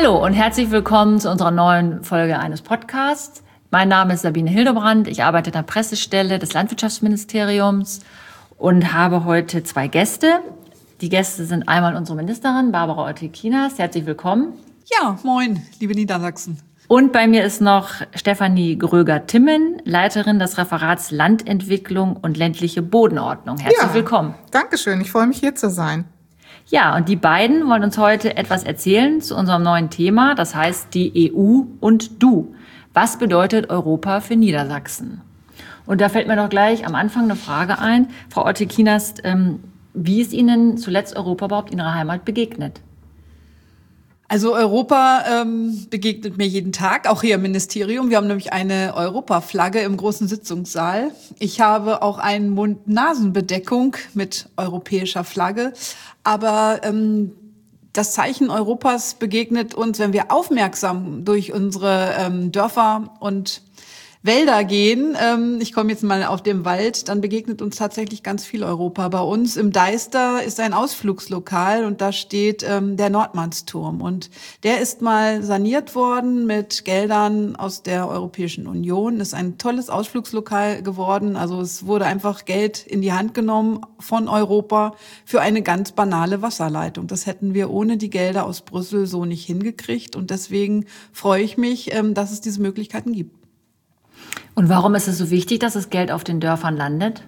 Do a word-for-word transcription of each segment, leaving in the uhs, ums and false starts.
Hallo und herzlich willkommen zu unserer neuen Folge eines Podcasts. Mein Name ist Sabine Hildebrand, ich arbeite in der Pressestelle des Landwirtschaftsministeriums und habe heute zwei Gäste. Die Gäste sind einmal unsere Ministerin Barbara Ortikinas, herzlich willkommen. Ja, moin, liebe Niedersachsen. Und bei mir ist noch Stefanie Gröger-Timmen, Leiterin des Referats Landentwicklung und ländliche Bodenordnung. Herzlich ja, willkommen. Dankeschön, ich freue mich hier zu sein. Ja, und die beiden wollen uns heute etwas erzählen zu unserem neuen Thema, das heißt die E U und du. Was bedeutet Europa für Niedersachsen? Und da fällt mir doch gleich am Anfang eine Frage ein. Frau Ortikinas, ähm, wie ist Ihnen zuletzt Europa überhaupt in Ihrer Heimat begegnet? Also Europa ähm, begegnet mir jeden Tag, auch hier im Ministerium. Wir haben nämlich eine Europaflagge im großen Sitzungssaal. Ich habe auch eine Mund-Nasen-Bedeckung mit europäischer Flagge. Aber ähm, das Zeichen Europas begegnet uns, wenn wir aufmerksam durch unsere ähm, Dörfer und Wälder gehen. Ähm, ich komme jetzt mal auf den Wald, dann begegnet uns tatsächlich ganz viel Europa. Bei uns im Deister ist ein Ausflugslokal und da steht ähm, der Nordmannsturm. Und der ist mal saniert worden mit Geldern aus der Europäischen Union. Ist ein tolles Ausflugslokal geworden. Also es wurde einfach Geld in die Hand genommen von Europa für eine ganz banale Wasserleitung. Das hätten wir ohne die Gelder aus Brüssel so nicht hingekriegt. Und deswegen freue ich mich, ähm, dass es diese Möglichkeiten gibt. Und warum ist es so wichtig, dass das Geld auf den Dörfern landet?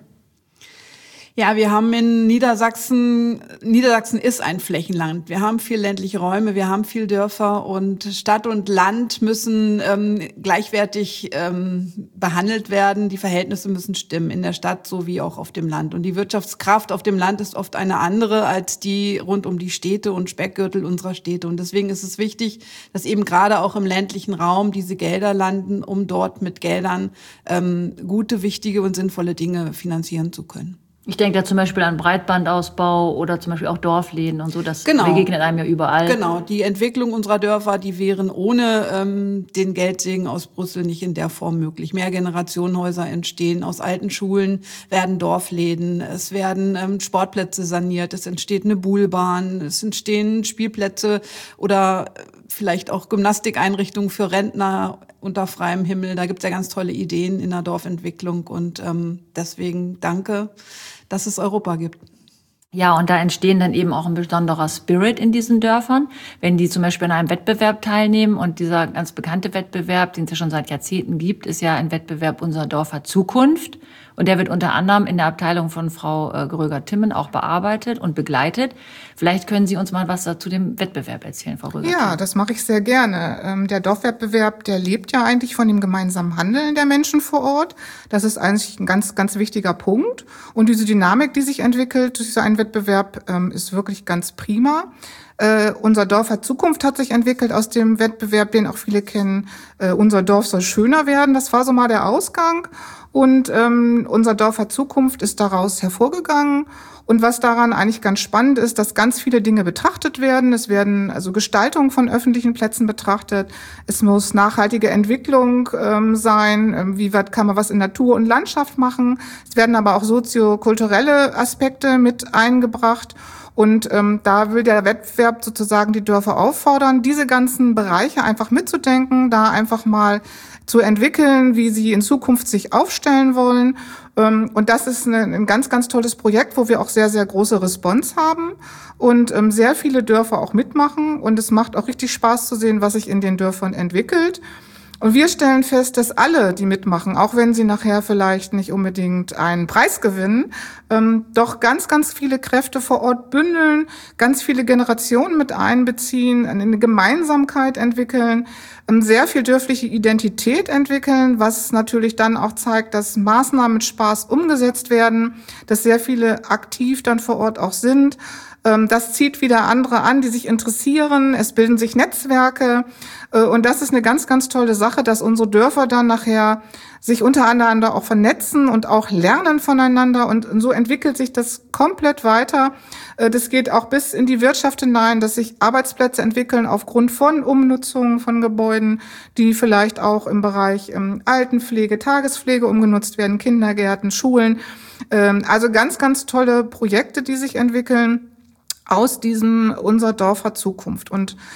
Ja, wir haben in Niedersachsen, Niedersachsen ist ein Flächenland. Wir haben viel ländliche Räume, wir haben viel Dörfer und Stadt und Land müssen ähm, gleichwertig ähm, behandelt werden. Die Verhältnisse müssen stimmen in der Stadt sowie auch auf dem Land. Und die Wirtschaftskraft auf dem Land ist oft eine andere als die rund um die Städte und Speckgürtel unserer Städte. Und deswegen ist es wichtig, dass eben gerade auch im ländlichen Raum diese Gelder landen, um dort mit Geldern ähm, gute, wichtige und sinnvolle Dinge finanzieren zu können. Ich denke da zum Beispiel an Breitbandausbau oder zum Beispiel auch Dorfläden und so. Das genau. begegnet einem ja überall. Genau, die Entwicklung unserer Dörfer, die wären ohne ähm, den Geldsegen aus Brüssel nicht in der Form möglich. Mehrgenerationenhäuser entstehen, aus alten Schulen werden Dorfläden, es werden ähm, Sportplätze saniert, es entsteht eine Buhlbahn, es entstehen Spielplätze oder vielleicht auch Gymnastikeinrichtungen für Rentner unter freiem Himmel. Da gibt's ja ganz tolle Ideen in der Dorfentwicklung und ähm, deswegen danke, dass es Europa gibt. Ja, und da entstehen dann eben auch ein besonderer Spirit in diesen Dörfern. Wenn die zum Beispiel an einem Wettbewerb teilnehmen und dieser ganz bekannte Wettbewerb, den es ja schon seit Jahrzehnten gibt, ist ja ein Wettbewerb Unser Dorf hat Zukunft. Und der wird unter anderem in der Abteilung von Frau äh, Gröger-Timmen auch bearbeitet und begleitet. Vielleicht können Sie uns mal was zu dem Wettbewerb erzählen, Frau Gröger-Timmen. Ja, das mache ich sehr gerne. Ähm, der Dorfwettbewerb, der lebt ja eigentlich von dem gemeinsamen Handeln der Menschen vor Ort. Das ist eigentlich ein ganz, ganz wichtiger Punkt. Und diese Dynamik, die sich entwickelt durch so einen Wettbewerb, ähm, ist wirklich ganz prima. Äh, unser Dorf hat Zukunft hat sich entwickelt aus dem Wettbewerb, den auch viele kennen. Äh, unser Dorf soll schöner werden. Das war so mal der Ausgang. Und ähm, unser Dorf hat Zukunft ist daraus hervorgegangen. Und was daran eigentlich ganz spannend ist, dass ganz viele Dinge betrachtet werden. Es werden also Gestaltungen von öffentlichen Plätzen betrachtet. Es muss nachhaltige Entwicklung ähm, sein. Ähm, wie weit kann man was in Natur und Landschaft machen? Es werden aber auch soziokulturelle Aspekte mit eingebracht. Und ähm, da will der Wettbewerb sozusagen die Dörfer auffordern, diese ganzen Bereiche einfach mitzudenken, da einfach mal zu entwickeln, wie sie in Zukunft sich aufstellen wollen. Ähm, und das ist eine, ein ganz, ganz tolles Projekt, wo wir auch sehr, sehr große Response haben und ähm, sehr viele Dörfer auch mitmachen. Und es macht auch richtig Spaß zu sehen, was sich in den Dörfern entwickelt. Und wir stellen fest, dass alle, die mitmachen, auch wenn sie nachher vielleicht nicht unbedingt einen Preis gewinnen, ähm, doch ganz, ganz viele Kräfte vor Ort bündeln, ganz viele Generationen mit einbeziehen, eine Gemeinsamkeit entwickeln, ähm, sehr viel dörfliche Identität entwickeln, was natürlich dann auch zeigt, dass Maßnahmen mit Spaß umgesetzt werden, dass sehr viele aktiv dann vor Ort auch sind. Das zieht wieder andere an, die sich interessieren. Es bilden sich Netzwerke. Und das ist eine ganz, ganz tolle Sache, dass unsere Dörfer dann nachher sich untereinander auch vernetzen und auch lernen voneinander. Und so entwickelt sich das komplett weiter. Das geht auch bis in die Wirtschaft hinein, dass sich Arbeitsplätze entwickeln aufgrund von Umnutzungen von Gebäuden, die vielleicht auch im Bereich Altenpflege, Tagespflege umgenutzt werden, Kindergärten, Schulen. Also ganz, ganz tolle Projekte, die sich entwickeln aus diesem Unser Dorf hat Zukunft. Und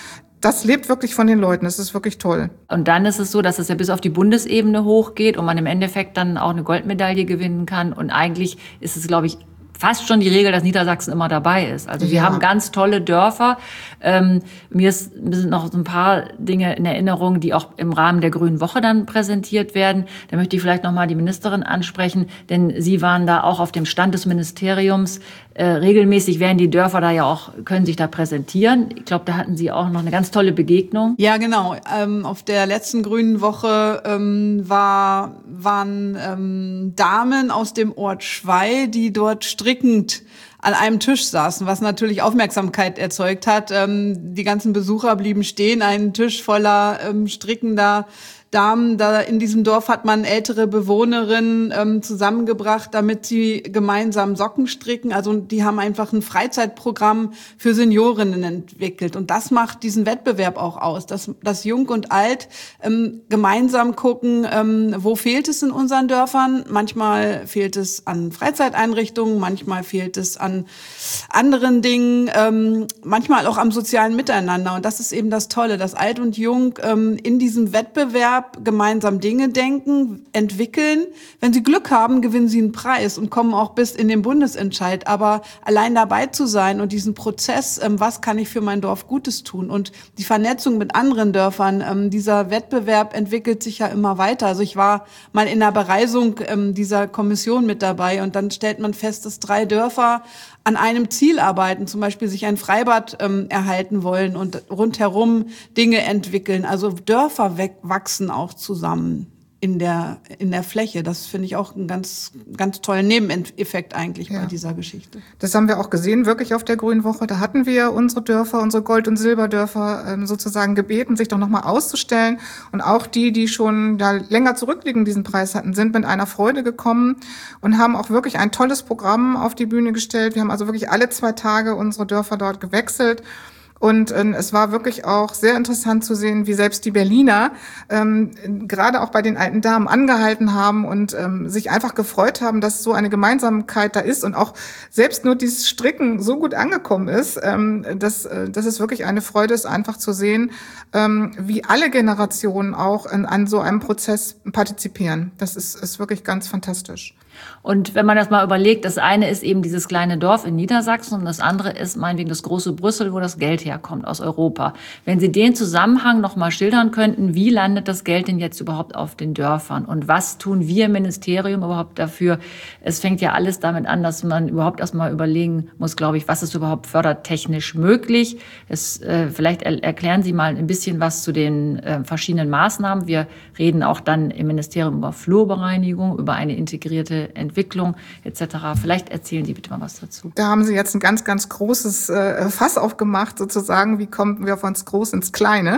das lebt wirklich von den Leuten. Das ist wirklich toll. Und dann ist es so, dass es ja bis auf die Bundesebene hochgeht und man im Endeffekt dann auch eine Goldmedaille gewinnen kann. Und eigentlich ist es, glaube ich, fast schon die Regel, dass Niedersachsen immer dabei ist. Also wir Ja. haben ganz tolle Dörfer. Ähm, mir, ist, mir sind noch so ein paar Dinge in Erinnerung, die auch im Rahmen der Grünen Woche dann präsentiert werden. Da möchte ich vielleicht noch mal die Ministerin ansprechen, denn Sie waren da auch auf dem Stand des Ministeriums. Äh, regelmäßig werden die Dörfer da ja auch, können sich da präsentieren. Ich glaube, da hatten Sie auch noch eine ganz tolle Begegnung. Ja, genau. Ähm, auf der letzten Grünen Woche ähm, war, waren ähm, Damen aus dem Ort Schwey, die dort strickend an einem Tisch saßen, was natürlich Aufmerksamkeit erzeugt hat. Ähm, die ganzen Besucher blieben stehen, ein Tisch voller ähm, strickender Damen. Da in diesem Dorf hat man ältere Bewohnerinnen ähm, zusammengebracht, damit sie gemeinsam Socken stricken. Also die haben einfach ein Freizeitprogramm für Seniorinnen entwickelt. Und das macht diesen Wettbewerb auch aus, dass, dass Jung und Alt ähm, gemeinsam gucken, ähm, wo fehlt es in unseren Dörfern. Manchmal fehlt es an Freizeiteinrichtungen, manchmal fehlt es an anderen Dingen, ähm, manchmal auch am sozialen Miteinander. Und das ist eben das Tolle, dass Alt und Jung ähm, in diesem Wettbewerb gemeinsam Dinge denken, entwickeln. Wenn sie Glück haben, gewinnen sie einen Preis und kommen auch bis in den Bundesentscheid. Aber allein dabei zu sein und diesen Prozess, ähm, was kann ich für mein Dorf Gutes tun? Und die Vernetzung mit anderen Dörfern, ähm, dieser Wettbewerb entwickelt sich ja immer weiter. Also ich war mal in der Bereisung ähm, dieser Kommission mit dabei und dann stellt man fest, dass drei Dörfer an einem Ziel arbeiten, zum Beispiel sich ein Freibad ähm, erhalten wollen und rundherum Dinge entwickeln. Also Dörfer weg, wachsen auch zusammen in der in der Fläche. Das finde ich auch einen ganz ganz tollen Nebeneffekt eigentlich ja. bei dieser Geschichte. Das haben wir auch gesehen, wirklich auf der Grünen Woche. Da hatten wir unsere Dörfer, unsere Gold- und Silberdörfer ähm, sozusagen gebeten, sich doch nochmal auszustellen. Und auch die, die schon da länger zurückliegend diesen Preis hatten, sind mit einer Freude gekommen und haben auch wirklich ein tolles Programm auf die Bühne gestellt. Wir haben also wirklich alle zwei Tage unsere Dörfer dort gewechselt. Und äh, es war wirklich auch sehr interessant zu sehen, wie selbst die Berliner ähm, gerade auch bei den alten Damen angehalten haben und ähm, sich einfach gefreut haben, dass so eine Gemeinsamkeit da ist und auch selbst nur dieses Stricken so gut angekommen ist, ähm, dass, äh, dass es wirklich eine Freude ist, einfach zu sehen, ähm, wie alle Generationen auch in, an so einem Prozess partizipieren. Das ist, ist wirklich ganz fantastisch. Und wenn man das mal überlegt, das eine ist eben dieses kleine Dorf in Niedersachsen und das andere ist meinetwegen das große Brüssel, wo das Geld herkommt aus Europa. Wenn Sie den Zusammenhang noch mal schildern könnten, wie landet das Geld denn jetzt überhaupt auf den Dörfern und was tun wir im Ministerium überhaupt dafür? Es fängt ja alles damit an, dass man überhaupt erst mal überlegen muss, glaube ich, was ist überhaupt fördertechnisch möglich. Es, äh, vielleicht er, erklären Sie mal ein bisschen was zu den äh, verschiedenen Maßnahmen. Wir reden auch dann im Ministerium über Flurbereinigung, über eine integrierte Entwicklung et cetera. Vielleicht erzählen Sie bitte mal was dazu. Da haben Sie jetzt ein ganz, ganz großes äh, Fass aufgemacht, sozusagen. Wie kommen wir von groß ins Kleine?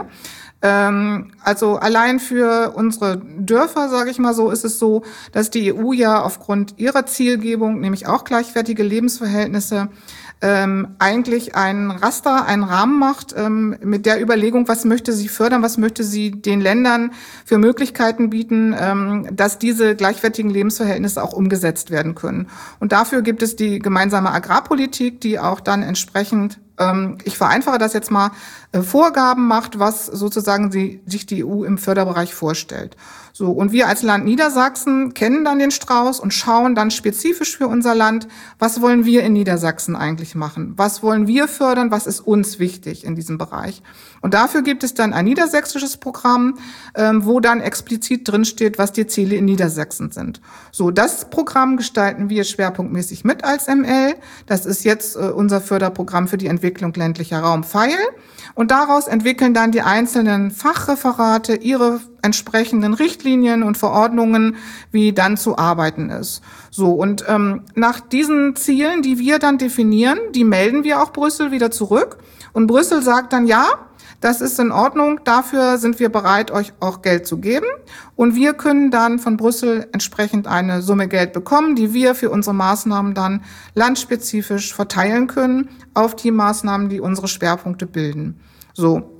Ähm, also allein für unsere Dörfer, sage ich mal so, ist es so, dass die E U ja aufgrund ihrer Zielgebung, nämlich auch gleichwertige Lebensverhältnisse, ähm, eigentlich ein Raster, einen Rahmen macht ähm, mit der Überlegung, was möchte sie fördern, was möchte sie den Ländern für Möglichkeiten bieten, ähm, dass diese gleichwertigen Lebensverhältnisse auch umgesetzt werden können. Und dafür gibt es die gemeinsame Agrarpolitik, die auch dann entsprechend, ähm, ich vereinfache das jetzt mal, äh, Vorgaben macht, was sozusagen sie, sich die E U im Förderbereich vorstellt. So, und wir als Land Niedersachsen kennen dann den Strauß und schauen dann spezifisch für unser Land, was wollen wir in Niedersachsen eigentlich machen? Was wollen wir fördern? Was ist uns wichtig in diesem Bereich? Und dafür gibt es dann ein niedersächsisches Programm, ähm, wo dann explizit drinsteht, was die Ziele in Niedersachsen sind. So, das Programm gestalten wir schwerpunktmäßig mit als M L. Das ist jetzt äh, unser Förderprogramm für die Entwicklung ländlicher Raum Pfeil. Und daraus entwickeln dann die einzelnen Fachreferate ihre entsprechenden Richtlinien und Verordnungen, wie dann zu arbeiten ist. So, und ähm, nach diesen Zielen, die wir dann definieren, die melden wir auch Brüssel wieder zurück. Und Brüssel sagt dann, ja, das ist in Ordnung, dafür sind wir bereit, euch auch Geld zu geben. Und wir können dann von Brüssel entsprechend eine Summe Geld bekommen, die wir für unsere Maßnahmen dann landspezifisch verteilen können auf die Maßnahmen, die unsere Schwerpunkte bilden. So.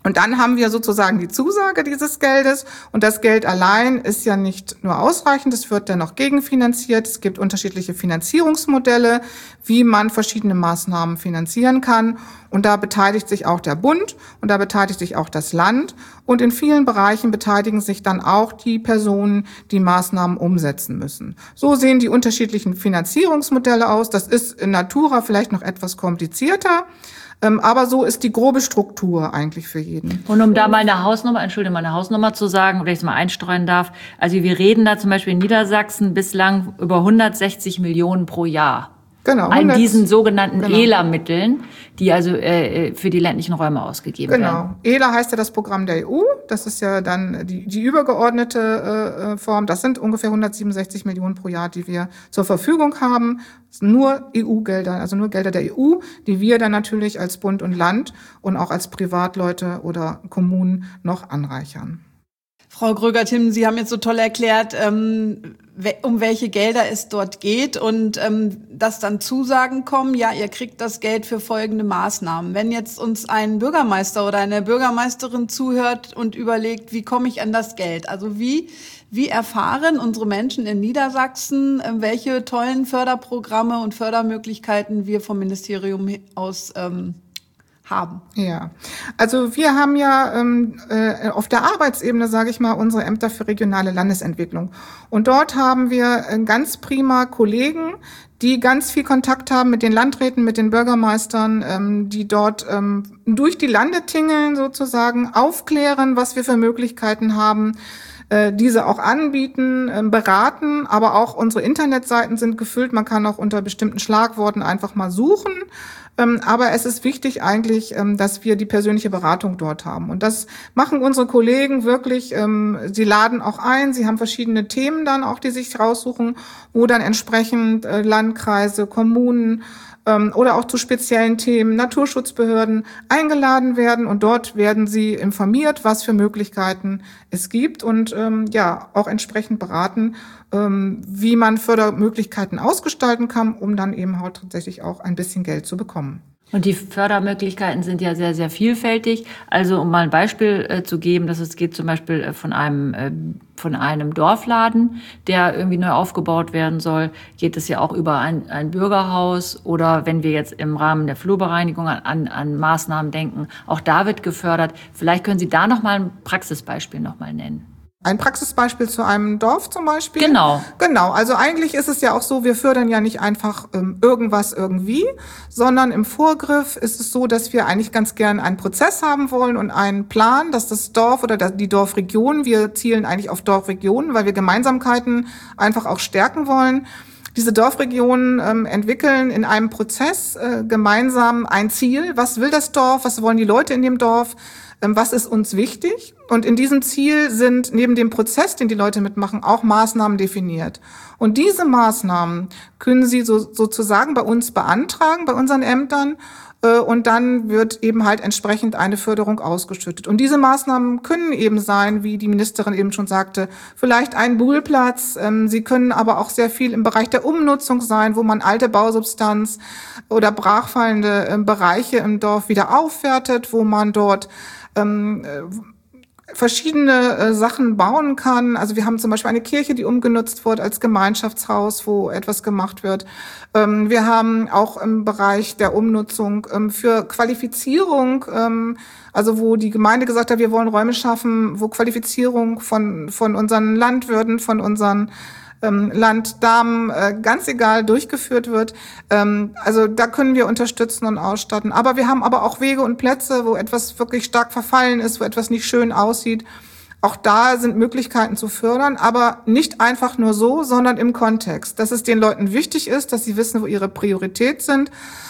Und dann haben wir sozusagen die Zusage dieses Geldes. Und das Geld allein ist ja nicht nur ausreichend, es wird dann noch gegenfinanziert. Es gibt unterschiedliche Finanzierungsmodelle, wie man verschiedene Maßnahmen finanzieren kann. Und da beteiligt sich auch der Bund und da beteiligt sich auch das Land. Und in vielen Bereichen beteiligen sich dann auch die Personen, die Maßnahmen umsetzen müssen. So sehen die unterschiedlichen Finanzierungsmodelle aus. Das ist in Natura vielleicht noch etwas komplizierter. Ähm, aber so ist die grobe Struktur eigentlich für jeden. Und um da mal eine Hausnummer, Entschuldigung, mal eine Hausnummer zu sagen, wenn ich es mal einstreuen darf. Also wir reden da zum Beispiel in Niedersachsen bislang über hundertsechzig Millionen pro Jahr. Genau. An diesen sogenannten genau. E L A-Mitteln, die also äh, für die ländlichen Räume ausgegeben genau. werden. Genau. E L A heißt ja das Programm der E U. Das ist ja dann die, die übergeordnete äh, Form. Das sind ungefähr hundertsiebenundsechzig Millionen pro Jahr, die wir zur Verfügung haben. Das sind nur E U-Gelder, also nur Gelder der E U, die wir dann natürlich als Bund und Land und auch als Privatleute oder Kommunen noch anreichern. Frau Gröger-Timm, Sie haben jetzt so toll erklärt, ähm, um welche Gelder es dort geht und ähm, dass dann Zusagen kommen, ja, ihr kriegt das Geld für folgende Maßnahmen. Wenn jetzt uns ein Bürgermeister oder eine Bürgermeisterin zuhört und überlegt, wie komme ich an das Geld? Also wie, wie erfahren unsere Menschen in Niedersachsen, äh, welche tollen Förderprogramme und Fördermöglichkeiten wir vom Ministerium aus ähm, haben. Ja, also wir haben ja ähm, äh, auf der Arbeitsebene, sage ich mal, unsere Ämter für regionale Landesentwicklung. Und dort haben wir äh, ganz prima Kollegen, die ganz viel Kontakt haben mit den Landräten, mit den Bürgermeistern, ähm, die dort ähm, durch die Lande tingeln sozusagen, aufklären, was wir für Möglichkeiten haben, äh, diese auch anbieten, äh, beraten, aber auch unsere Internetseiten sind gefüllt. Man kann auch unter bestimmten Schlagworten einfach mal suchen. Ähm, aber es ist wichtig eigentlich, ähm, dass wir die persönliche Beratung dort haben. Und das machen unsere Kollegen wirklich. Ähm, sie laden auch ein. Sie haben verschiedene Themen dann auch, die sich raussuchen, wo dann entsprechend äh, Landkreise, Kommunen ähm, oder auch zu speziellen Themen Naturschutzbehörden eingeladen werden. Und dort werden sie informiert, was für Möglichkeiten es gibt und ähm, ja auch entsprechend beraten, ähm, wie man Fördermöglichkeiten ausgestalten kann, um dann eben halt tatsächlich auch ein bisschen Geld zu bekommen. Und die Fördermöglichkeiten sind ja sehr, sehr vielfältig. Also um mal ein Beispiel äh, zu geben, dass es geht zum Beispiel äh, von einem äh, von einem Dorfladen, der irgendwie neu aufgebaut werden soll, geht es ja auch über ein, ein Bürgerhaus oder wenn wir jetzt im Rahmen der Flurbereinigung an, an, an Maßnahmen denken, auch da wird gefördert. Vielleicht können Sie da noch mal ein Praxisbeispiel noch mal nennen. Ein Praxisbeispiel zu einem Dorf zum Beispiel? Genau. Genau, also eigentlich ist es ja auch so, wir fördern ja nicht einfach ähm, irgendwas irgendwie, sondern im Vorgriff ist es so, dass wir eigentlich ganz gern einen Prozess haben wollen und einen Plan, dass das Dorf oder die Dorfregion, wir zielen eigentlich auf Dorfregionen, weil wir Gemeinsamkeiten einfach auch stärken wollen. Diese Dorfregionen ähm, entwickeln in einem Prozess äh, gemeinsam ein Ziel. Was will das Dorf? Was wollen die Leute in dem Dorf? Ähm, was ist uns wichtig? Und in diesem Ziel sind neben dem Prozess, den die Leute mitmachen, auch Maßnahmen definiert. Und diese Maßnahmen können sie so, sozusagen bei uns beantragen, bei unseren Ämtern. Äh, und dann wird eben halt entsprechend eine Förderung ausgeschüttet. Und diese Maßnahmen können eben sein, wie die Ministerin eben schon sagte, vielleicht ein Buhlplatz. Ähm, sie können aber auch sehr viel im Bereich der Umnutzung sein, wo man alte Bausubstanz oder brachfallende äh, Bereiche im Dorf wieder aufwertet, wo man dort ähm, äh, verschiedene äh, Sachen bauen kann. Also wir haben zum Beispiel eine Kirche, die umgenutzt wird als Gemeinschaftshaus, wo etwas gemacht wird. Ähm, wir haben auch im Bereich der Umnutzung ähm, für Qualifizierung, ähm, also wo die Gemeinde gesagt hat, wir wollen Räume schaffen, wo Qualifizierung von von unseren Landwirten, von unseren ähm, Landdamen, äh, ganz egal, durchgeführt wird. Ähm, also da können wir unterstützen und ausstatten. Aber wir haben aber auch Wege und Plätze, wo etwas wirklich stark verfallen ist, wo etwas nicht schön aussieht. Auch da sind Möglichkeiten zu fördern, aber nicht einfach nur so, sondern im Kontext. Dass es den Leuten wichtig ist, dass sie wissen, wo ihre Priorität sind.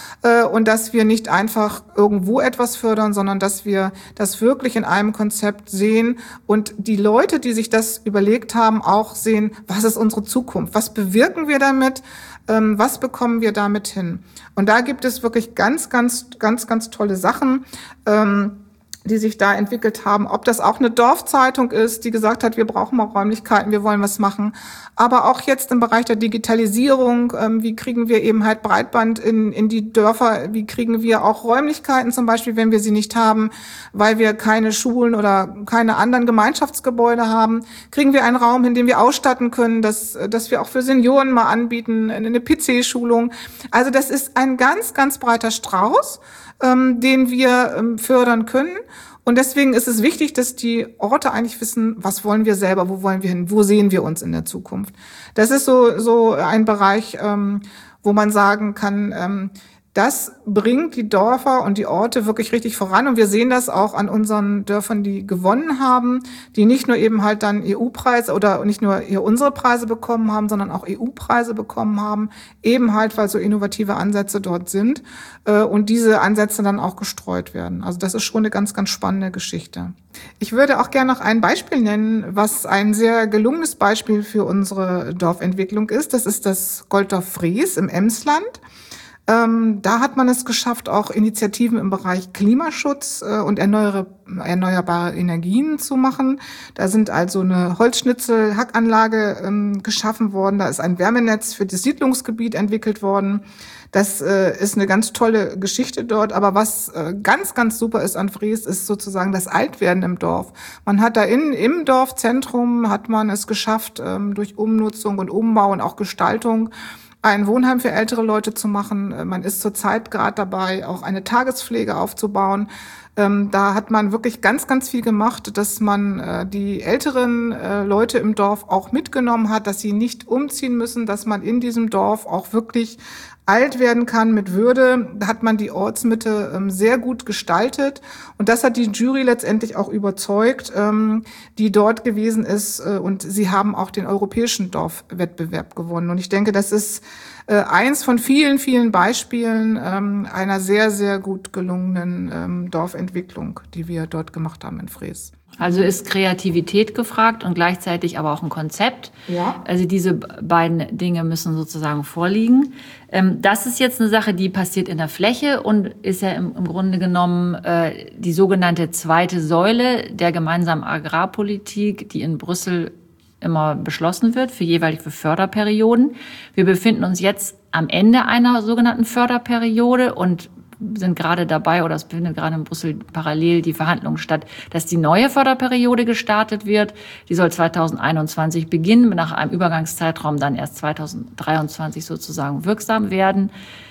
Und dass wir nicht einfach irgendwo etwas fördern, sondern dass wir das wirklich in einem Konzept sehen und die Leute, die sich das überlegt haben, auch sehen, was ist unsere Zukunft, was bewirken wir damit, was bekommen wir damit hin. Und da gibt es wirklich ganz, ganz, ganz, ganz tolle Sachen. die sich da entwickelt haben, ob das auch eine Dorfzeitung ist, die gesagt hat, wir brauchen mal Räumlichkeiten, wir wollen was machen, aber auch jetzt im Bereich der Digitalisierung, ähm, wie kriegen wir eben halt Breitband in, in die Dörfer, wie kriegen wir auch Räumlichkeiten zum Beispiel, wenn wir sie nicht haben, weil wir keine Schulen oder keine anderen Gemeinschaftsgebäude haben, kriegen wir einen Raum, in dem wir ausstatten können, dass, dass wir auch für Senioren mal anbieten, eine P C-Schulung. Also das ist ein ganz, ganz breiter Strauß, ähm, den wir ähm, fördern können. Und deswegen ist es wichtig, dass die Orte eigentlich wissen, was wollen wir selber, wo wollen wir hin, wo sehen wir uns in der Zukunft. Das ist so so ein Bereich, ähm, wo man sagen kann, ähm, das bringt die Dörfer und die Orte wirklich richtig voran. Und wir sehen das auch an unseren Dörfern, die gewonnen haben, die nicht nur eben halt dann E U-Preise oder nicht nur hier unsere Preise bekommen haben, sondern auch E U-Preise bekommen haben, eben halt, weil so innovative Ansätze dort sind äh, und diese Ansätze dann auch gestreut werden. Also das ist schon eine ganz, ganz spannende Geschichte. Ich würde auch gerne noch ein Beispiel nennen, was ein sehr gelungenes Beispiel für unsere Dorfentwicklung ist. Das ist das Golddorf Fries im Emsland. Ähm, da hat man es geschafft, auch Initiativen im Bereich Klimaschutz äh, und erneuerbare, erneuerbare Energien zu machen. Da sind also eine Holzschnitzel-Hackanlage ähm, geschaffen worden. Da ist ein Wärmenetz für das Siedlungsgebiet entwickelt worden. Das äh, ist eine ganz tolle Geschichte dort. Aber was äh, ganz, ganz super ist an Fries, ist sozusagen das Altwerden im Dorf. Man hat da in, im Dorfzentrum hat man es geschafft, ähm, durch Umnutzung und Umbau und auch Gestaltung ein Wohnheim für ältere Leute zu machen. Man ist zurzeit gerade dabei, auch eine Tagespflege aufzubauen. Ähm, da hat man wirklich ganz, ganz viel gemacht, dass man äh, die älteren äh, Leute im Dorf auch mitgenommen hat, dass sie nicht umziehen müssen, dass man in diesem Dorf auch wirklich alt werden kann mit Würde. Da hat man die Ortsmitte ähm, sehr gut gestaltet. Und das hat die Jury letztendlich auch überzeugt, ähm, die dort gewesen ist. Äh, und sie haben auch den europäischen Dorfwettbewerb gewonnen. Und ich denke, das ist äh, eins von vielen, vielen Beispielen ähm, einer sehr, sehr gut gelungenen ähm, Dorfentwicklung, die wir dort gemacht haben in Fries. Also ist Kreativität gefragt und gleichzeitig aber auch ein Konzept. Ja. Also diese beiden Dinge müssen sozusagen vorliegen. Das ist jetzt eine Sache, die passiert in der Fläche und ist ja im, im Grunde genommen äh, die sogenannte zweite Säule der gemeinsamen Agrarpolitik, die in Brüssel immer beschlossen wird, für jeweilige Förderperioden. Wir befinden uns jetzt am Ende einer sogenannten Förderperiode und sind gerade dabei, oder es findet gerade in Brüssel parallel die Verhandlungen statt, dass die neue Förderperiode gestartet wird. Die soll zweitausendeinundzwanzig beginnen, nach einem Übergangszeitraum dann erst zweitausenddreiundzwanzig sozusagen wirksam werden.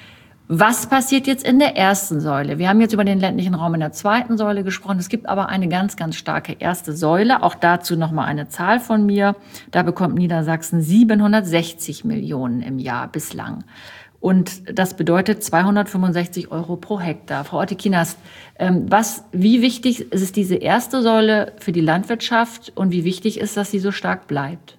Was passiert jetzt in der ersten Säule? Wir haben jetzt über den ländlichen Raum in der zweiten Säule gesprochen. Es gibt aber eine ganz, ganz starke erste Säule. Auch dazu nochmal eine Zahl von mir. Da bekommt Niedersachsen siebenhundertsechzig Millionen im Jahr bislang. Und das bedeutet zweihundertfünfundsechzig Euro pro Hektar. Frau Otte-Kienast, was, wie wichtig ist diese erste Säule für die Landwirtschaft und wie wichtig ist, dass sie so stark bleibt?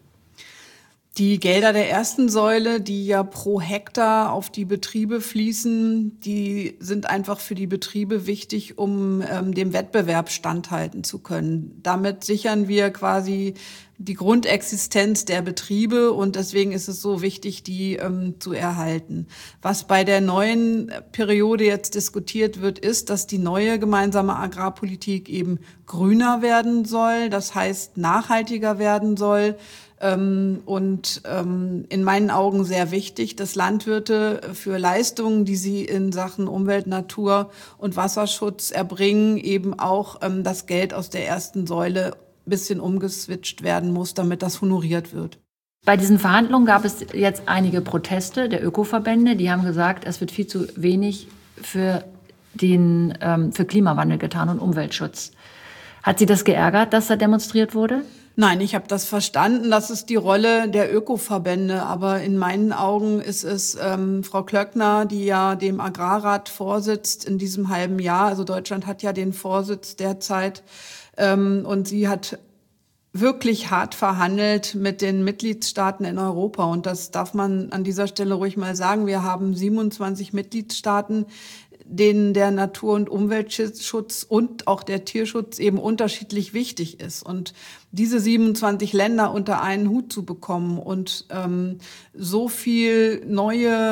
Die Gelder der ersten Säule, die ja pro Hektar auf die Betriebe fließen, die sind einfach für die Betriebe wichtig, um ähm, dem Wettbewerb standhalten zu können. Damit sichern wir quasi die Grundexistenz der Betriebe und deswegen ist es so wichtig, die ähm, zu erhalten. Was bei der neuen Periode jetzt diskutiert wird, ist, dass die neue gemeinsame Agrarpolitik eben grüner werden soll, das heißt nachhaltiger werden soll. Ähm, und ähm, in meinen Augen sehr wichtig, dass Landwirte für Leistungen, die sie in Sachen Umwelt, Natur und Wasserschutz erbringen, eben auch ähm, das Geld aus der ersten Säule ein bisschen umgeswitcht werden muss, damit das honoriert wird. Bei diesen Verhandlungen gab es jetzt einige Proteste der Ökoverbände, die haben gesagt, es wird viel zu wenig für den ähm, für Klimawandel getan und Umweltschutz. Hat Sie das geärgert, dass da demonstriert wurde? Nein, ich habe das verstanden. Das ist die Rolle der Ökoverbände. Aber in meinen Augen ist es ähm, Frau Klöckner, die ja dem Agrarrat vorsitzt in diesem halben Jahr. Also Deutschland hat ja den Vorsitz derzeit. Ähm, und sie hat wirklich hart verhandelt mit den Mitgliedstaaten in Europa. Und das darf man an dieser Stelle ruhig mal sagen. Wir haben siebenundzwanzig Mitgliedstaaten, denen der Natur- und Umweltschutz und auch der Tierschutz eben unterschiedlich wichtig ist. Und diese siebenundzwanzig Länder unter einen Hut zu bekommen und ähm, so viel neue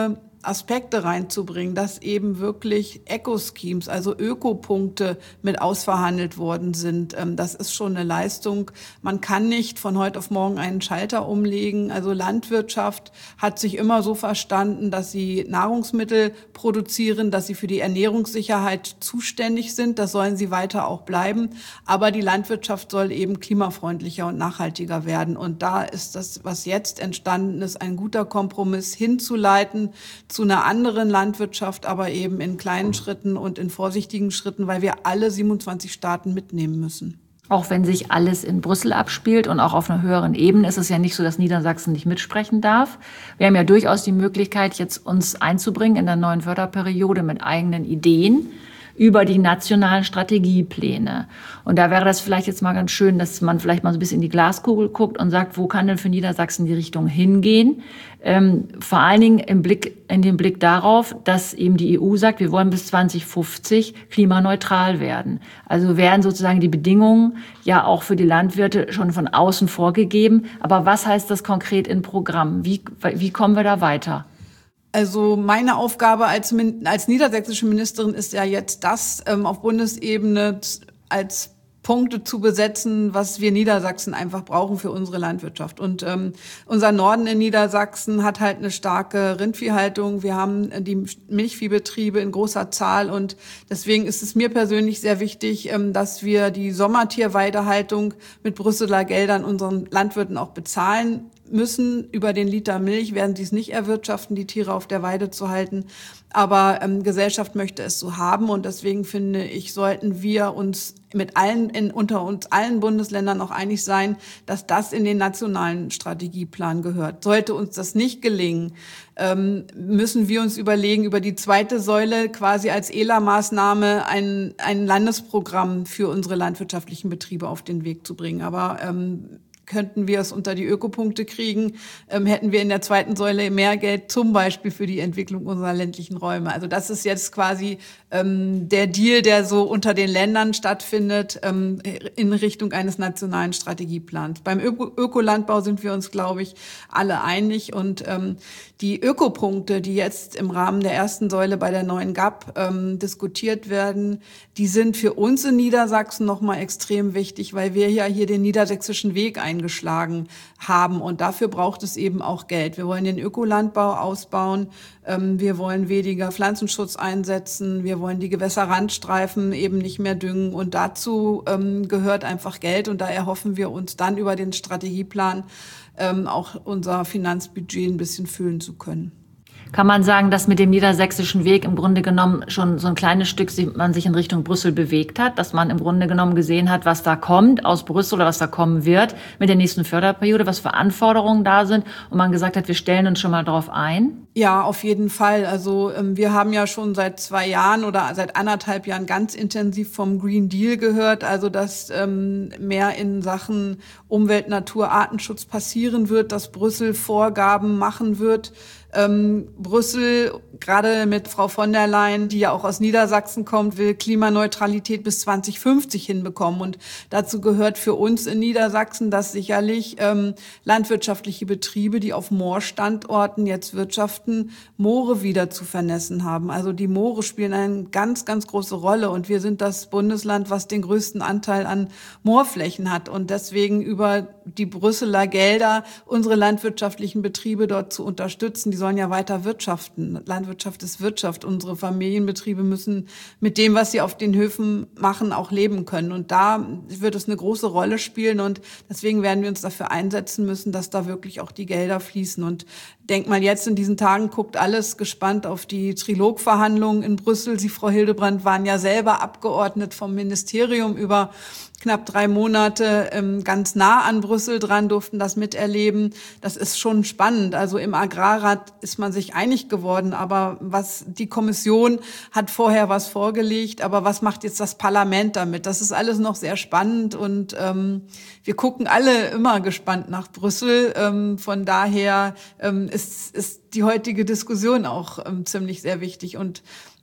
Aspekte reinzubringen, dass eben wirklich Eco-Schemes, also Ökopunkte mit ausverhandelt worden sind. Das ist schon eine Leistung. Man kann nicht von heute auf morgen einen Schalter umlegen. Also Landwirtschaft hat sich immer so verstanden, dass sie Nahrungsmittel produzieren, dass sie für die Ernährungssicherheit zuständig sind. Das sollen sie weiter auch bleiben. Aber die Landwirtschaft soll eben klimafreundlicher und nachhaltiger werden. Und da ist das, was jetzt entstanden ist, ein guter Kompromiss hinzuleiten zu einer anderen Landwirtschaft, aber eben in kleinen Schritten und in vorsichtigen Schritten, weil wir alle siebenundzwanzig Staaten mitnehmen müssen. Auch wenn sich alles in Brüssel abspielt und auch auf einer höheren Ebene, ist es ja nicht so, dass Niedersachsen nicht mitsprechen darf. Wir haben ja durchaus die Möglichkeit, jetzt uns einzubringen in der neuen Förderperiode mit eigenen Ideen über die nationalen Strategiepläne. Und da wäre das vielleicht jetzt mal ganz schön, dass man vielleicht mal so ein bisschen in die Glaskugel guckt und sagt, wo kann denn für Niedersachsen die Richtung hingehen? Ähm, vor allen Dingen im Blick, in dem Blick darauf, dass eben die E U sagt, wir wollen bis zwanzig fünfzig klimaneutral werden. Also werden sozusagen die Bedingungen ja auch für die Landwirte schon von außen vorgegeben. Aber was heißt das konkret in Programmen? Wie, wie kommen wir da weiter? Also meine Aufgabe als, als niedersächsische Ministerin ist ja jetzt das, ähm, auf Bundesebene als Punkte zu besetzen, was wir Niedersachsen einfach brauchen für unsere Landwirtschaft. Und ähm, unser Norden in Niedersachsen hat halt eine starke Rindviehhaltung. Wir haben die Milchviehbetriebe in großer Zahl und deswegen ist es mir persönlich sehr wichtig, ähm, dass wir die Sommertierweidehaltung mit Brüsseler Geldern unseren Landwirten auch bezahlen müssen. Über den Liter Milch werden sie es nicht erwirtschaften, die Tiere auf der Weide zu halten. Aber ähm, Gesellschaft möchte es so haben und deswegen finde ich, sollten wir uns mit allen in, unter uns allen Bundesländern auch einig sein, dass das in den nationalen Strategieplan gehört. Sollte uns das nicht gelingen, ähm, müssen wir uns überlegen, über die zweite Säule quasi als E L A-Maßnahme ein, ein Landesprogramm für unsere landwirtschaftlichen Betriebe auf den Weg zu bringen. Aber ähm, könnten wir es unter die Ökopunkte kriegen, ähm, hätten wir in der zweiten Säule mehr Geld, zum Beispiel für die Entwicklung unserer ländlichen Räume. Also das ist jetzt quasi ähm, der Deal, der so unter den Ländern stattfindet, ähm, in Richtung eines nationalen Strategieplans. Beim Öko- Ökolandbau sind wir uns, glaube ich, alle einig. Und ähm, die Ökopunkte, die jetzt im Rahmen der ersten Säule bei der neuen G A P ähm, diskutiert werden, die sind für uns in Niedersachsen nochmal extrem wichtig, weil wir ja hier den niedersächsischen Weg eingeschlagen haben. Und dafür braucht es eben auch Geld. Wir wollen den Ökolandbau ausbauen. Ähm, wir wollen weniger Pflanzenschutz einsetzen. Wir wollen die Gewässerrandstreifen eben nicht mehr düngen. Und dazu ähm, gehört einfach Geld. Und da erhoffen wir uns dann über den Strategieplan ähm, auch unser Finanzbudget ein bisschen füllen zu können. Kann man sagen, dass mit dem niedersächsischen Weg im Grunde genommen schon so ein kleines Stück man sich in Richtung Brüssel bewegt hat, dass man im Grunde genommen gesehen hat, was da kommt aus Brüssel oder was da kommen wird mit der nächsten Förderperiode, was für Anforderungen da sind und man gesagt hat, wir stellen uns schon mal drauf ein? Ja, auf jeden Fall. Also ähm, wir haben ja schon seit zwei Jahren oder seit anderthalb Jahren ganz intensiv vom Green Deal gehört, also dass ähm, mehr in Sachen Umwelt, Natur, Artenschutz passieren wird, dass Brüssel Vorgaben machen wird. Ähm, Brüssel, gerade mit Frau von der Leyen, die ja auch aus Niedersachsen kommt, will Klimaneutralität bis zwanzig fünfzig hinbekommen. Und dazu gehört für uns in Niedersachsen, dass sicherlich ähm, landwirtschaftliche Betriebe, die auf Moorstandorten jetzt wirtschaften, Moore wieder zu vernässen haben. Also die Moore spielen eine ganz, ganz große Rolle. Und wir sind das Bundesland, was den größten Anteil an Moorflächen hat. Und deswegen über die Brüsseler Gelder unsere landwirtschaftlichen Betriebe dort zu unterstützen. Die sollen ja weiter wirtschaften. Landwirtschaft ist Wirtschaft. Unsere Familienbetriebe müssen mit dem, was sie auf den Höfen machen, auch leben können. Und da wird es eine große Rolle spielen. Und deswegen werden wir uns dafür einsetzen müssen, dass da wirklich auch die Gelder fließen. Und denk mal, jetzt in diesen Tagen guckt alles gespannt auf die Trilogverhandlungen in Brüssel. Sie, Frau Hildebrand, waren ja selber Abgeordnet vom Ministerium über knapp drei Monate ähm, ganz nah an Brüssel dran, durften das miterleben. Das ist schon spannend. Also im Agrarrat ist man sich einig geworden, aber was die Kommission hat vorher was vorgelegt, aber was macht jetzt das Parlament damit? Das ist alles noch sehr spannend und ähm, wir gucken alle immer gespannt nach Brüssel. Ähm, von daher ähm, ist, ist die heutige Diskussion auch ähm, ziemlich sehr wichtig und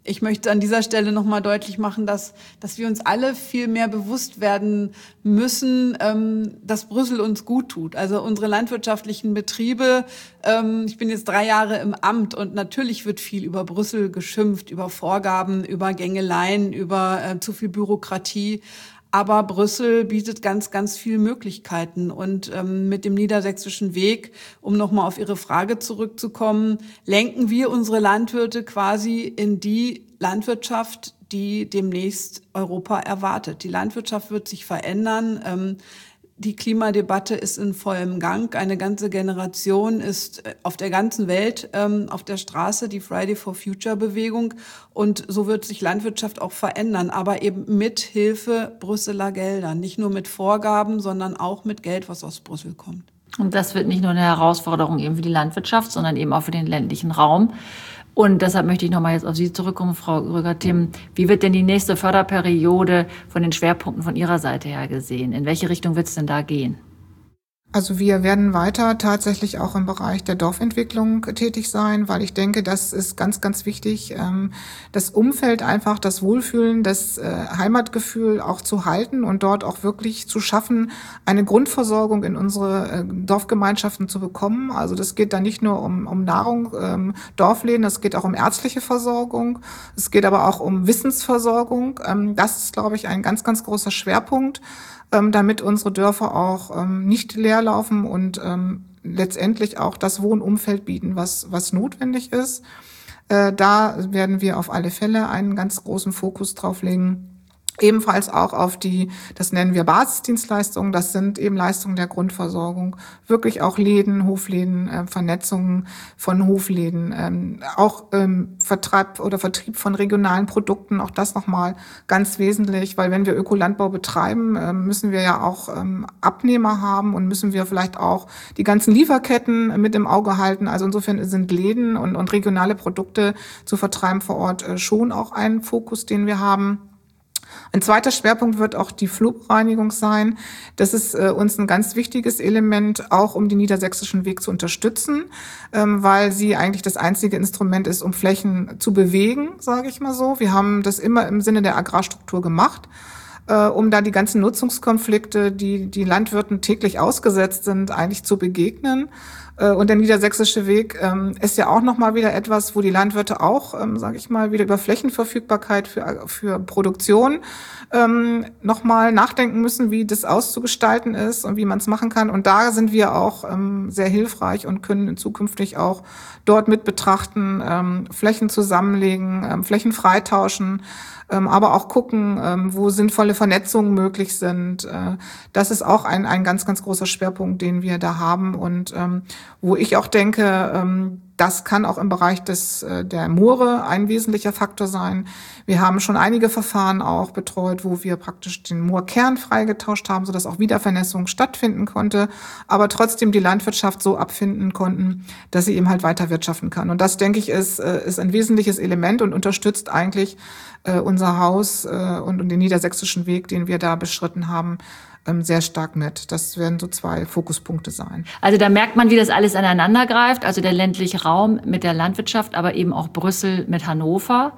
Ich möchte an dieser Stelle nochmal deutlich machen, dass, dass wir uns alle viel mehr bewusst werden müssen, ähm, dass Brüssel uns gut tut. Also unsere landwirtschaftlichen Betriebe, ähm, ich bin jetzt drei Jahre im Amt und natürlich wird viel über Brüssel geschimpft, über Vorgaben, über Gängeleien, über äh, zu viel Bürokratie. Aber Brüssel bietet ganz, ganz viele Möglichkeiten. Und ähm, mit dem Niedersächsischen Weg, um nochmal auf Ihre Frage zurückzukommen, lenken wir unsere Landwirte quasi in die Landwirtschaft, die demnächst Europa erwartet. Die Landwirtschaft wird sich verändern. Ähm, Die Klimadebatte ist in vollem Gang. Eine ganze Generation ist auf der ganzen Welt ähm, auf der Straße, die Friday for Future Bewegung. Und so wird sich Landwirtschaft auch verändern, aber eben mit Hilfe Brüsseler Gelder. Nicht nur mit Vorgaben, sondern auch mit Geld, was aus Brüssel kommt. Und das wird nicht nur eine Herausforderung eben für die Landwirtschaft, sondern eben auch für den ländlichen Raum. Und deshalb möchte ich nochmal jetzt auf Sie zurückkommen, Frau Gröger-Timm. Wie wird denn die nächste Förderperiode von den Schwerpunkten von Ihrer Seite her gesehen? In welche Richtung wird es denn da gehen? Also wir werden weiter tatsächlich auch im Bereich der Dorfentwicklung tätig sein, weil ich denke, das ist ganz, ganz wichtig, das Umfeld einfach, das Wohlfühlen, das Heimatgefühl auch zu halten und dort auch wirklich zu schaffen, eine Grundversorgung in unsere Dorfgemeinschaften zu bekommen. Also das geht dann nicht nur um, um Nahrung, Dorfläden, es geht auch um ärztliche Versorgung, es geht aber auch um Wissensversorgung. Das ist, glaube ich, ein ganz, ganz großer Schwerpunkt, damit unsere Dörfer auch ähm, nicht leer laufen und ähm, letztendlich auch das Wohnumfeld bieten, was was notwendig ist. Äh, da werden wir auf alle Fälle einen ganz großen Fokus drauf legen. Ebenfalls auch auf die, das nennen wir Basisdienstleistungen, das sind eben Leistungen der Grundversorgung, wirklich auch Läden, Hofläden, äh, Vernetzungen von Hofläden, ähm, auch ähm, Vertreib oder Vertrieb von regionalen Produkten, auch das nochmal ganz wesentlich, weil wenn wir Ökolandbau betreiben, äh, müssen wir ja auch ähm, Abnehmer haben und müssen wir vielleicht auch die ganzen Lieferketten mit im Auge halten. Also insofern sind Läden und, und regionale Produkte zu vertreiben vor Ort äh, schon auch ein Fokus, den wir haben. Ein zweiter Schwerpunkt wird auch die Flurbereinigung sein. Das ist äh, uns ein ganz wichtiges Element, auch um den Niedersächsischen Weg zu unterstützen, ähm, weil sie eigentlich das einzige Instrument ist, um Flächen zu bewegen, sage ich mal so. Wir haben das immer im Sinne der Agrarstruktur gemacht, äh, um da die ganzen Nutzungskonflikte, die die Landwirten täglich ausgesetzt sind, eigentlich zu begegnen. Und der Niedersächsische Weg ähm, ist ja auch nochmal wieder etwas, wo die Landwirte auch, ähm, sage ich mal, wieder über Flächenverfügbarkeit für für Produktion ähm, nochmal nachdenken müssen, wie das auszugestalten ist und wie man es machen kann. Und da sind wir auch ähm, sehr hilfreich und können zukünftig auch dort mit betrachten, ähm, Flächen zusammenlegen, ähm, Flächen freitauschen, ähm, aber auch gucken, ähm, wo sinnvolle Vernetzungen möglich sind. Äh, das ist auch ein ein ganz, ganz großer Schwerpunkt, den wir da haben und ähm, wo ich auch denke, ähm, das kann auch im Bereich des äh, der Moore ein wesentlicher Faktor sein. Wir haben schon einige Verfahren auch betreut, wo wir praktisch den Moorkern freigetauscht haben, sodass auch Wiedervernässung stattfinden konnte, aber trotzdem die Landwirtschaft so abfinden konnten, dass sie eben halt weiter wirtschaften kann. Und das, denke ich, ist, äh, ist ein wesentliches Element und unterstützt eigentlich äh, unser Haus äh, und, und den Niedersächsischen Weg, den wir da beschritten haben, sehr stark mit. Das werden so zwei Fokuspunkte sein. Also da merkt man, wie das alles aneinander greift. Also der ländliche Raum mit der Landwirtschaft, aber eben auch Brüssel mit Hannover.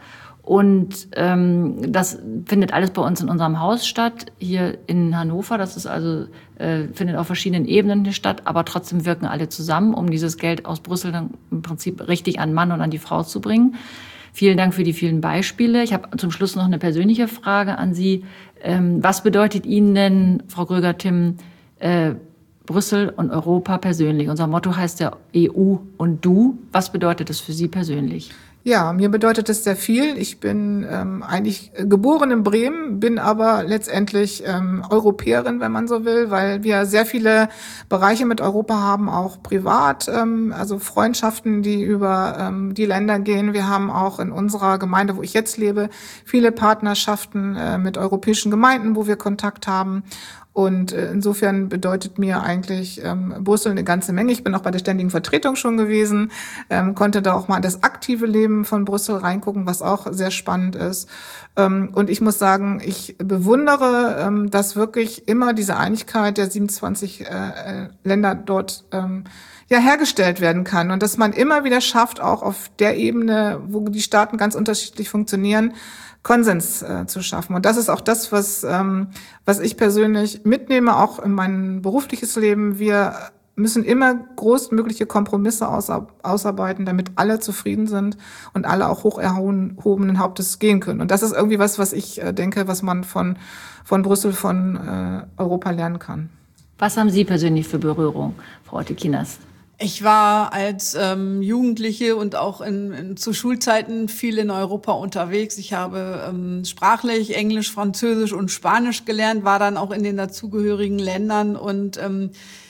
Und ähm, das findet alles bei uns in unserem Haus statt, hier in Hannover. Das ist also äh, findet auf verschiedenen Ebenen statt, aber trotzdem wirken alle zusammen, um dieses Geld aus Brüssel dann im Prinzip richtig an Mann und an die Frau zu bringen. Vielen Dank für die vielen Beispiele. Ich habe zum Schluss noch eine persönliche Frage an Sie. Ähm, was bedeutet Ihnen denn, Frau Gröger-Timm, äh, Brüssel und Europa persönlich? Unser Motto heißt ja E U und Du. Was bedeutet das für Sie persönlich? Ja, mir bedeutet es sehr viel. Ich bin ähm, eigentlich geboren in Bremen, bin aber letztendlich ähm, Europäerin, wenn man so will, weil wir sehr viele Bereiche mit Europa haben, auch privat, ähm, also Freundschaften, die über ähm, die Länder gehen. Wir haben auch in unserer Gemeinde, wo ich jetzt lebe, viele Partnerschaften äh, mit europäischen Gemeinden, wo wir Kontakt haben. Und insofern bedeutet mir eigentlich ähm, Brüssel eine ganze Menge. Ich bin auch bei der Ständigen Vertretung schon gewesen, ähm, konnte da auch mal in das aktive Leben von Brüssel reingucken, was auch sehr spannend ist. Ähm, und ich muss sagen, ich bewundere, ähm, dass wirklich immer diese Einigkeit der siebenundzwanzig äh, Länder dort ähm, ja hergestellt werden kann und dass man immer wieder schafft, auch auf der Ebene, wo die Staaten ganz unterschiedlich funktionieren, Konsens äh, zu schaffen. Und das ist auch das, was ähm, was ich persönlich mitnehme, auch in mein berufliches Leben. Wir müssen immer großmögliche Kompromisse ausar- ausarbeiten, damit alle zufrieden sind und alle auch hoch erhobenen Hauptes gehen können. Und das ist irgendwie was, was ich äh, denke, was man von von Brüssel, von äh, Europa lernen kann. Was haben Sie persönlich für Berührung, Frau Otte-Kienast? Ich war als ähm, Jugendliche und auch in, in, zu Schulzeiten viel in Europa unterwegs. Ich habe ähm, sprachlich Englisch, Französisch und Spanisch gelernt, war dann auch in den dazugehörigen Ländern und ähm,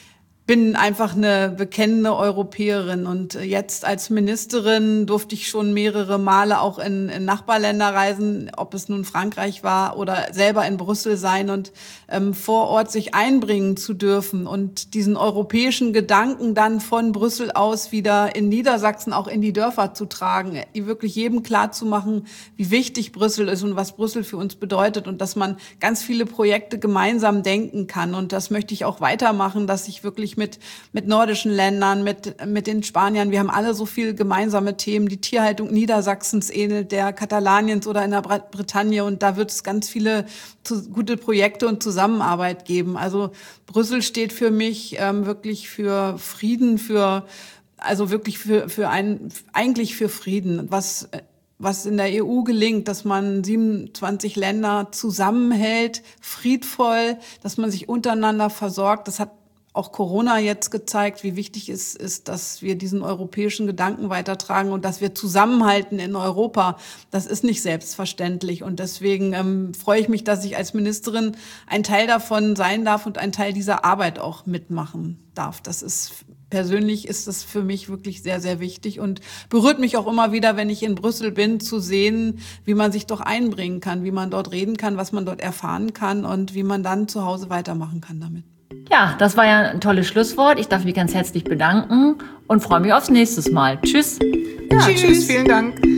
bin einfach eine bekennende Europäerin. Und jetzt als Ministerin durfte ich schon mehrere Male auch in, in Nachbarländer reisen, ob es nun Frankreich war oder selber in Brüssel sein und ähm, vor Ort sich einbringen zu dürfen und diesen europäischen Gedanken dann von Brüssel aus wieder in Niedersachsen auch in die Dörfer zu tragen, wirklich jedem klar zu machen, wie wichtig Brüssel ist und was Brüssel für uns bedeutet und dass man ganz viele Projekte gemeinsam denken kann. Und das möchte ich auch weitermachen, dass ich wirklich mit mit nordischen Ländern, mit mit den Spaniern. Wir haben alle so viele gemeinsame Themen. Die Tierhaltung Niedersachsens ähnelt der Katalaniens oder in der Bretagne. Und da wird es ganz viele zu, gute Projekte und Zusammenarbeit geben. Also Brüssel steht für mich ähm, wirklich für Frieden, für also wirklich für für ein eigentlich für Frieden. Was was in der E U gelingt, dass man siebenundzwanzig Länder zusammenhält, friedvoll, dass man sich untereinander versorgt. Das hat auch Corona jetzt gezeigt, wie wichtig es ist, dass wir diesen europäischen Gedanken weitertragen und dass wir zusammenhalten in Europa. Das ist nicht selbstverständlich. Und deswegen ähm, freue ich mich, dass ich als Ministerin ein Teil davon sein darf und ein Teil dieser Arbeit auch mitmachen darf. Das ist persönlich ist das für mich wirklich sehr, sehr wichtig und berührt mich auch immer wieder, wenn ich in Brüssel bin, zu sehen, wie man sich doch einbringen kann, wie man dort reden kann, was man dort erfahren kann und wie man dann zu Hause weitermachen kann damit. Ja, das war ja ein tolles Schlusswort. Ich darf mich ganz herzlich bedanken und freue mich aufs nächste Mal. Tschüss. Ja, tschüss. Tschüss, vielen Dank.